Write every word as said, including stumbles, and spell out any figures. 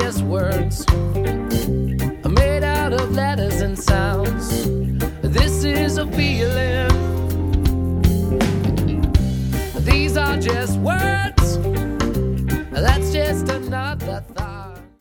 just words made out of letters and sounds. This is a feeling. These are just words